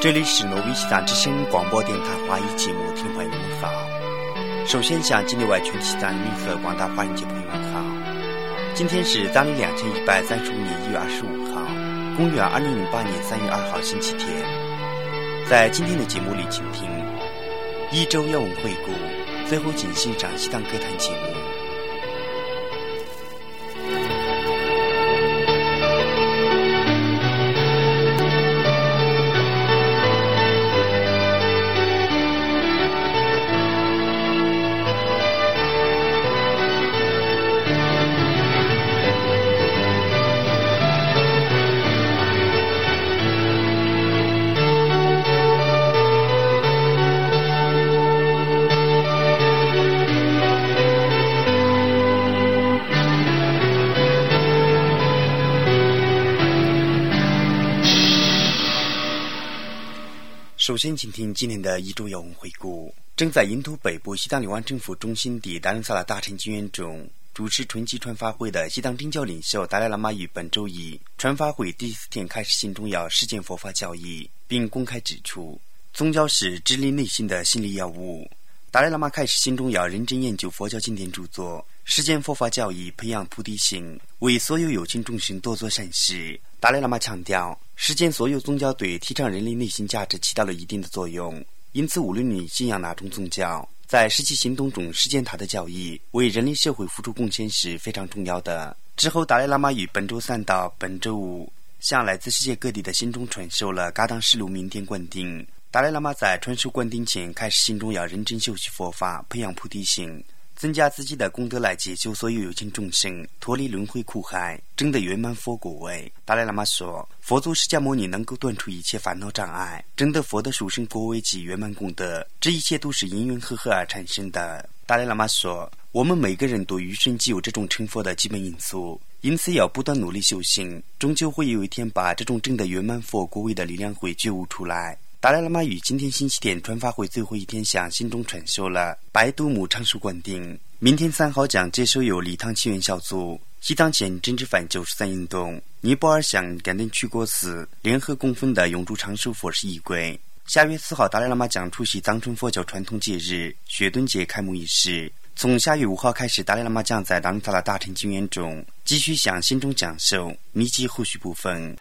这里是挪威西藏之声广播电台华语节目，听众朋友们好。首先向境内外全体西藏人民和广大华人界朋友们好。今天是当地2135年1月25号，公元2008年3月2号星期天。在今天的节目里，请听一周要闻回顾，最后请欣赏西藏歌坛节目。首先请听今天的一周要闻回顾。正在印度北部西藏流亡政府中心地达仁萨拉大臣经院中主持春季传法会的西藏政教领袖达赖喇嘛于本周一传法会第4天开始新重要实践佛法教义，并公开指出宗教是治理内心的心理药物。达赖喇嘛开始新重要认真研究佛教经典著作，实践佛法教义，培养菩提心，为所有有情众生多做善事。达赖喇嘛强调，实践所有宗教对提倡人类内心价值起到了一定的作用，因此无论你信仰哪种宗教，在实际行动中实践它的教义，为人类社会付出贡献是非常重要的。之后，达赖喇嘛于本周3到本周5向来自世界各地的信众传授了噶当实录明天灌顶。达赖喇嘛在传授灌顶前开始心中要认真修习佛法，培养菩提心，增加自己的功德来解救所有有情众生，脱离轮回苦海，证得圆满佛果位。达赖喇嘛说，佛祖释迦牟尼能够断除一切烦恼障碍，证得佛的殊胜佛位及圆满功德，这一切都是因缘和合而产生的。达赖喇嘛说，我们每个人都与生俱有这种成佛的基本因素，因此要不断努力修行，终究会有一天把这种证得圆满佛果位的力量会觉悟出来。达赖喇嘛于今天星期天传法会最后一天向信众传授了白度母长寿灌顶，明天3号将接受由礼堂祈愿小组、西藏前政治犯93运动、尼泊尔乡甘登曲国寺联合供奉的永驻长寿佛事仪轨。下月4号，达赖喇嘛将出席藏传佛教传统节日雪顿节开幕仪式。从下月5号开始，达赖喇嘛将在达仁萨拉大臣经院中继续向信众讲授密集后续部分。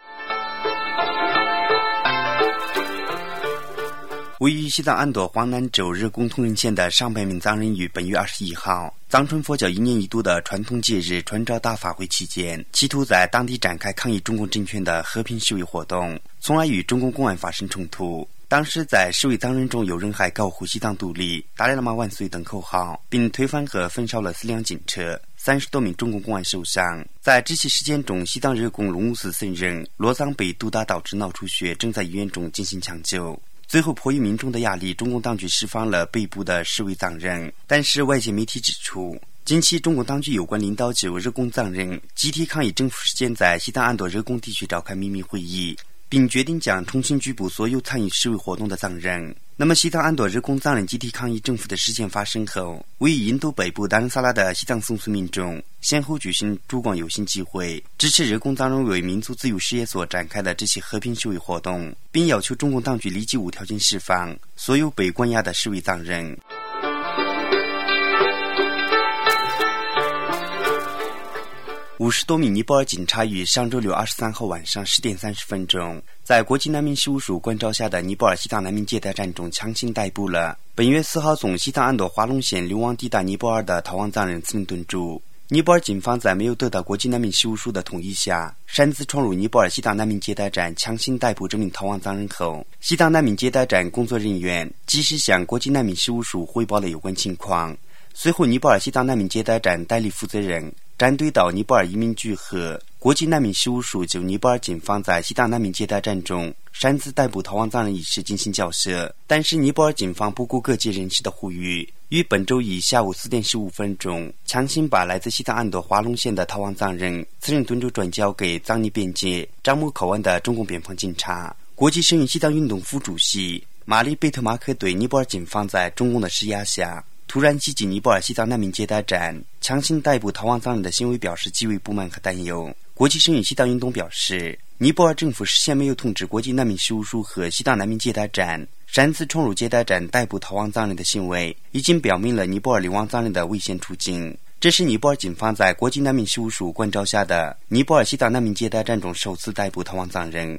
位于西藏安朵黄南州热贡通仁县的上百名藏人于本月21号藏传佛教1年1度的传统节日传召大法会期间，企图在当地展开抗议中共政权的和平示威活动，从而与中共公安发生冲突。当时在示威藏人中有人还高呼西藏独立、达赖喇嘛万岁等口号，并推翻和焚烧了4辆警车，30多名中共公安受伤。在这起事件中，西藏热贡龙武寺僧人罗藏被毒打导致脑出血，正在医院中进行抢救。最后迫于民众的压力，中共当局释放了被捕的示威藏人。但是外界媒体指出，近期中共当局有关领导就热贡藏人集体抗议政府事件在西藏安朵热贡地区召开秘密会议，并决定将重新拘捕所有参与示威活动的藏人。那么西藏安朵热贡藏人集体抗议政府的事件发生后，位于印度北部达仁萨拉的西藏松苏民众先后举行烛光游行集会，支持热贡藏人为民族自由事业所展开的这些和平示威活动，并要求中共当局立即无条件释放所有被关押的示威藏人。50多名尼泊尔警察于上周六23号晚上10点30分钟，在国际难民事务署关照下的尼泊尔西藏难民接待站中强行逮捕了本月4号从西藏安朵华龙县流亡抵达尼泊尔的逃亡藏人斯林顿珠。尼泊尔警方在没有得到国际难民事务署的同意下，擅自闯入尼泊尔西藏难民接待站，强行逮捕这名逃亡藏人后，西藏难民接待站工作人员及时向国际难民事务署汇报了有关情况。随后，尼泊尔西藏难民接待站代理负责人站队到尼泊尔移民局和国际难民事务署就尼泊尔警方在西藏难民接待站中擅自逮捕逃亡藏人一事进行交涉，但是尼泊尔警方不顾各界人士的呼吁，于本周一下午4点15分钟强行把来自西藏安朵华龙县的逃亡藏人次仁敦珠转交给藏尼边界樟木口岸的中共边防警察。国际声援西藏运动副主席马里贝特马克对尼泊尔警方在中共的施压下突然袭击尼泊尔西藏难民接待站，强行逮捕逃亡藏人的行为表示极为不满和担忧。国际声援西藏运动表示， 尼泊尔政府事先没有通知国际难民事务处和西藏难民接待站，擅自冲入接待站逮捕逃亡藏人的行为，已经表明了尼泊尔流亡藏人的危险处境。这是尼泊尔警方在国际难民事务处关照下的尼泊尔西藏难民接待站中首次逮捕逃亡藏人。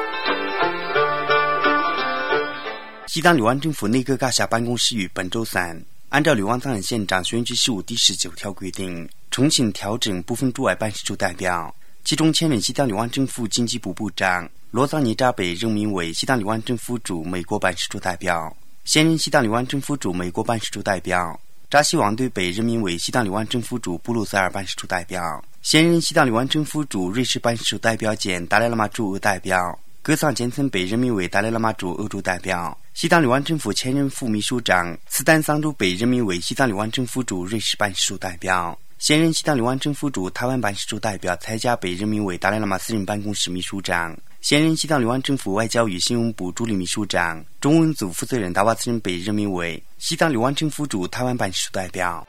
西藏流亡政府内阁嘎夏办公室于本周三按照流亡藏人宪章选举事务第19条规定，重新调整部分驻外办事处代表，其中前任西藏流亡政府经济部部长罗藏尼扎被任命为西藏流亡政府驻美国办事处代表，现任西藏流亡政府驻美国办事处代表扎西旺队被任命为西藏流亡政府驻布鲁塞尔办事处代表，现任西藏流亡政府驻瑞士办事处代表兼达赖喇嘛驻俄代表格桑坚森被任命为达赖喇嘛驻欧洲代表，西藏流亡政府前任副秘书长斯丹桑珠被任命为西藏流亡政府驻瑞士办事处代表，现任西藏流亡政府驻台湾办事处代表蔡家被任命为达赖喇嘛私人办公室秘书长，现任西藏流亡政府外交与新闻部助理秘书长中文组负责人达瓦茨人被任命为西藏流亡政府驻台湾办事处代表。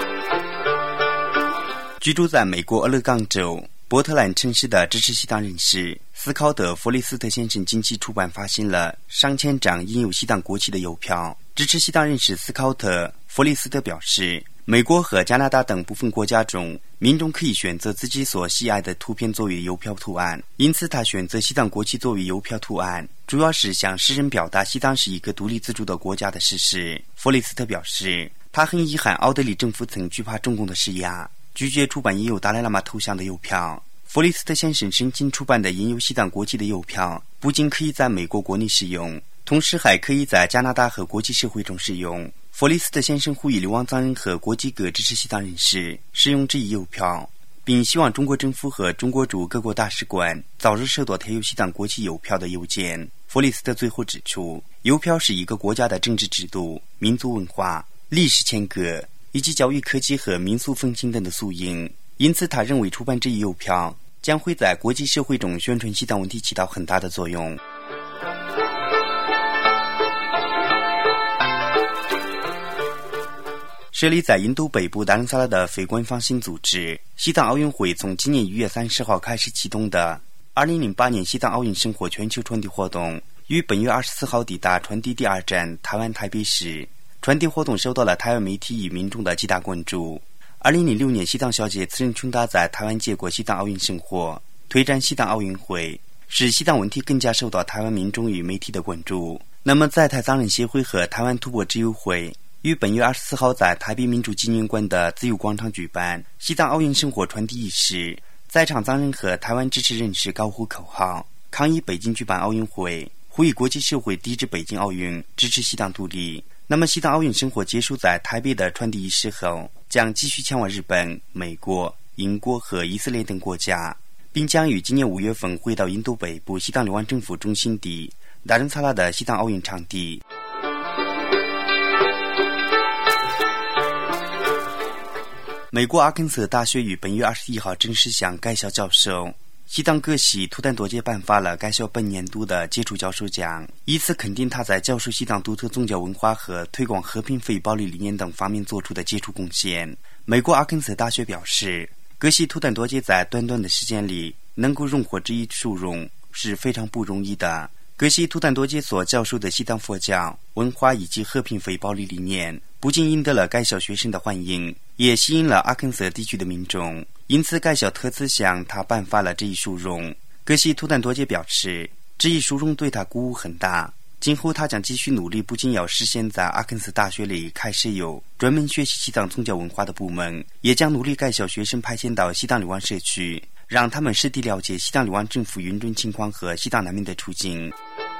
居住在美国俄勒冈州波特兰城市的支持西藏人士斯考特·弗利斯特先生近期出版发行了上千张印有西藏国旗的邮票。支持西藏人士斯考特·弗利斯特表示，美国和加拿大等部分国家中，民众可以选择自己所喜爱的图片作为邮票图案，因此他选择西藏国旗作为邮票图案，主要是向世人表达西藏是一个独立自主的国家的事实。弗利斯特表示，他很遗憾奥德里政府曾惧怕中共的施压，拒绝出版印有达赖喇嘛头像的邮票。弗利斯特先生申请出版的印有西藏国旗的邮票不仅可以在美国国内使用，同时还可以在加拿大和国际社会中使用。弗利斯特先生呼吁流亡藏人和国际各支持西藏人士使用这一邮票，并希望中国政府和中国驻各国大使馆早日收到贴有西藏国旗邮票的邮件。弗利斯特最后指出，邮票是一个国家的政治制度、民族文化、历史牵戈以及教育科技和民俗风情等的缩影，因此他认为出版这一邮票将会在国际社会中宣传西藏问题起到很大的作用。设立在印度北部达兰萨拉的非官方性组织西藏奥运会从今年1月30号开始启动的2008年西藏奥运生活全球传递活动，于本月24号抵达传递第2站台湾台北市。传递活动受到了台湾媒体与民众的极大关注。2006年西藏小姐慈仁琼达在台湾接过西藏奥运生活，推展西藏奥运会，使西藏问题更加受到台湾民众与媒体的关注。那么在台藏人协会和台湾突破之友会于本月24号在台北民主纪念馆的自由广场举办西藏奥运生活传递仪式，在场藏人和台湾支持人士高呼口号，抗议北京举办奥运会，呼吁国际社会抵制北京奥运，支持西藏独立。那么西藏奥运生活结束在台北的传递仪式后，将继续前往日本、美国、英国和以色列等国家，并将于今年5月份回到印度北部西藏流亡政府中心地达仁萨拉的西藏奥运场地。美国阿肯色大学于本月21号正式向该校教授西藏葛西图坦多杰颁发了该校本年度的杰出教授奖，以此肯定他在教授西藏独特宗教文化和推广和平非暴力理念等方面做出的杰出贡献。美国阿肯色大学表示，葛西图坦多杰在短短的时间里能够荣获这一殊荣是非常不容易的。葛西图坦多杰所教授的西藏佛教文化以及和平非暴力理念不仅赢得了该校学生的欢迎，也吸引了阿肯色地区的民众，因此该校特此向他颁发了这一殊荣。葛西图坦多杰表示，这一殊荣对他鼓舞很大，今后他将继续努力，不仅要实现在阿肯色大学里开设有专门学习西藏宗教文化的部门，也将努力该校学生派遣到西藏流亡社区，让他们实地了解西藏流亡政府运转情况和西藏难民的处境。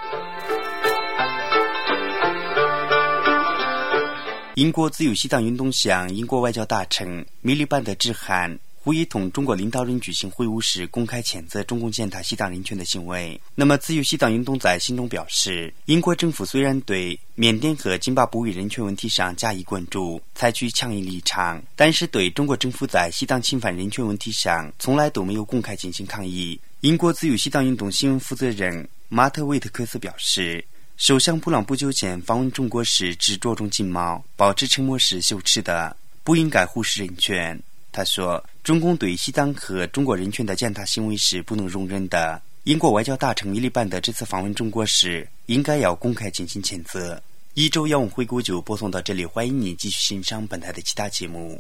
英国自由西藏运动向英国外交大臣米利班德致函，呼吁同中国领导人举行会晤时公开谴责中共践踏西藏人权的行为。那么自由西藏运动在信中表示，英国政府虽然对缅甸和津巴布韦人权问题上加以关注，采取强硬立场，但是对中国政府在西藏侵犯人权问题上从来都没有公开进行抗议。英国自由西藏运动新闻负责人马特维特克斯表示，首相布朗不久前访问中国时只着重金毛，保持沉默是羞耻的，不应该忽视人权。他说，中共对西藏和中国人权的践踏行为是不能容忍的， 英国外交大臣米利班德这次访问中国时，应该要公开进行谴责。一周要闻回顾就播送到这里，欢迎你继续欣赏本台的其他节目。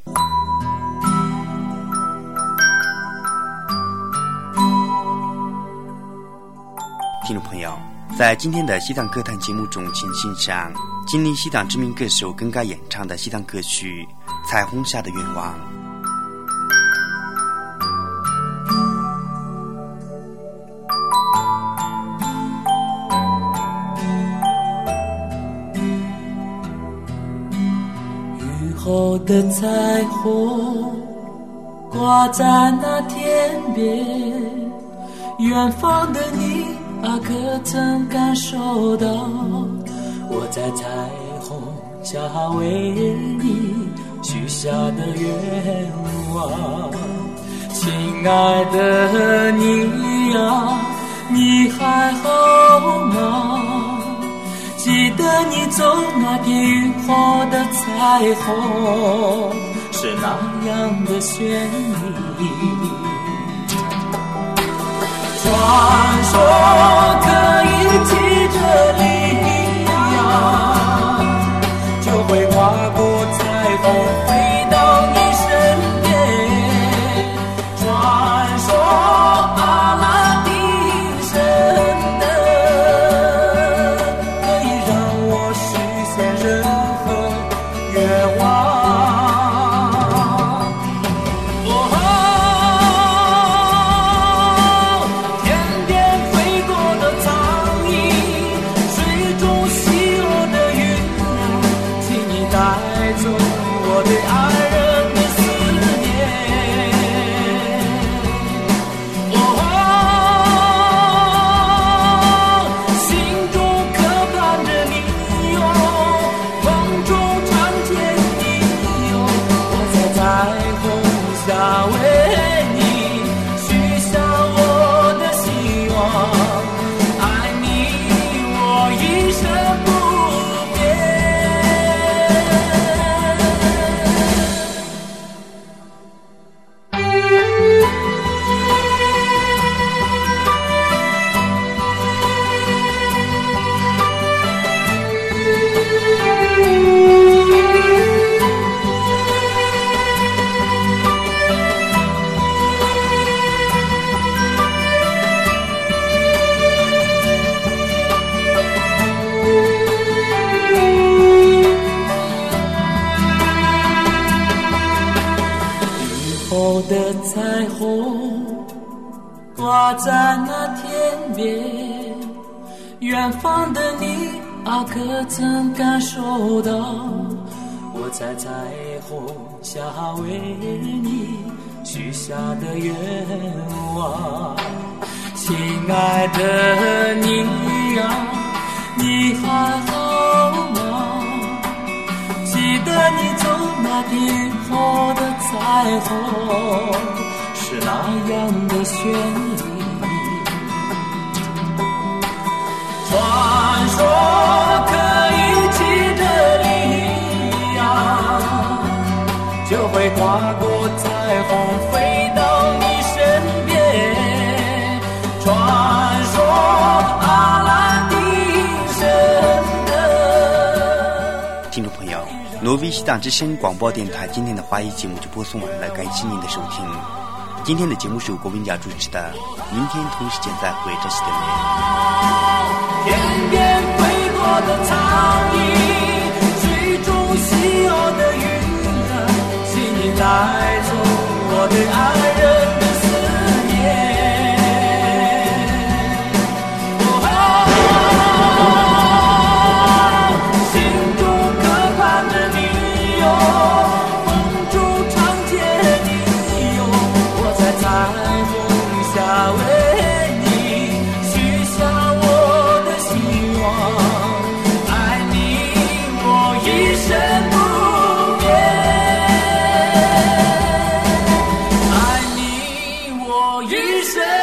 听众朋友，在今天的西藏歌坛节目中，请欣赏金陵西藏知名歌手耿嘎演唱的西藏歌曲《彩虹下的愿望》。 雨后的彩虹挂在那天边，远方的你可曾感受到我在彩虹下为你许下的愿望？亲爱的你啊，你还好吗？记得你走那片雨后的彩虹是那样的绚丽，传说可以骑着羚羊，就会跨过彩虹飞到你身边。传说阿拉丁神灯可以让我实现任何愿望。的彩虹挂在那天边，远方的你可曾感受到我在彩虹下为你许下的愿望？亲爱的你啊，你还好吗？记得你走那片雨后的彩虹是那样的绚丽，传说可以骑着羚羊，就会跨过彩虹飞到你身边。传说阿拉丁神灯。 听众朋友，挪威西藏之声广播电台今天的华语节目就播送完了，感谢您的收听。今天的节目是由国民家主持的，明天同时间再会，这是的天边飞过的苍蝇，水中稀有的云啊，请你带走我对爱人的思念。心中渴盼着你哟，梦中常见你哟，我在彩虹下为你许下我的希望，爱你我一生不变，爱你我一生